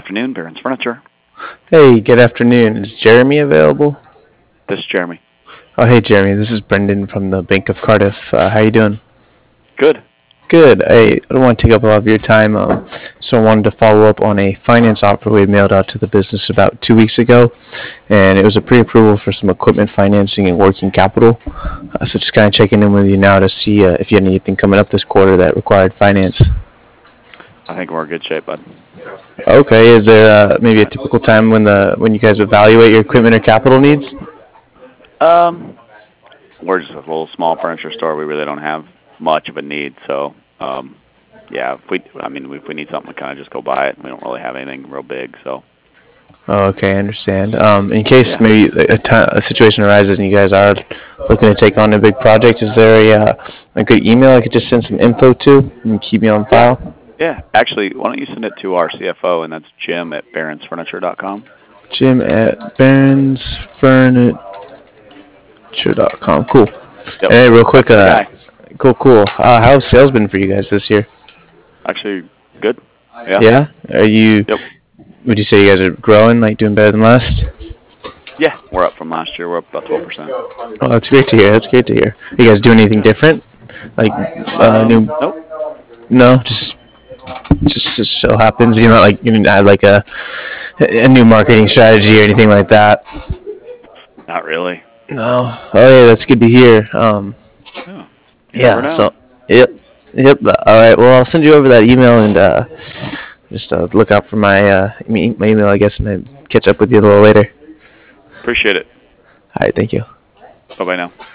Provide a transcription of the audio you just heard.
afternoon, Barron's Furniture. Hey, good afternoon. Is Jeremy available? This is Jeremy. Oh, hey, Jeremy. This is Brendan from the Bank of Cardiff. How you doing? Good. Good. I don't want to take up a lot of your time, so I wanted to follow up on a finance offer we mailed out to the business about 2 weeks ago, and it was a pre-approval for some equipment financing and working capital. So just kind of checking in with you now to see if you had anything coming up this quarter that required finance. I think we're in good shape, bud. Okay. Is there maybe a typical time when you guys evaluate your equipment or capital needs? Um, we're just a little small furniture store. We really don't have much of a need, so yeah. If we need something, we kind of just go buy it. We don't really have anything real big, so Oh, okay, I understand. In case yeah. maybe a situation arises and you guys are looking to take on a big project, is there a good email I could just send some info to and keep me on Yeah. file? Yeah. Actually, why don't you send it to our CFO, and that's Jim@barronsfurniture.com. Jim at baronsfurniture.com. Cool. Yep. Hey, real quick, That's the guy. cool. How's sales been for you guys this year? Actually, good. Yeah. Yeah? Yep. Would you say you guys are growing, like doing better than last? Yeah. We're up from last year. We're up about 12%. Oh, that's great to hear. That's great to hear. You guys doing anything different? Like, new? Nope. No, just so happens you're not like you didn't add like a new marketing strategy or anything like that. Not really. No. Oh yeah, that's good to hear. Oh, you never Yeah. know. So, yep, yep. All right. Well, I'll send you over that email and just look out for my email, I guess, and then catch up with you a little later. Appreciate it. All right. Thank you. Bye bye now.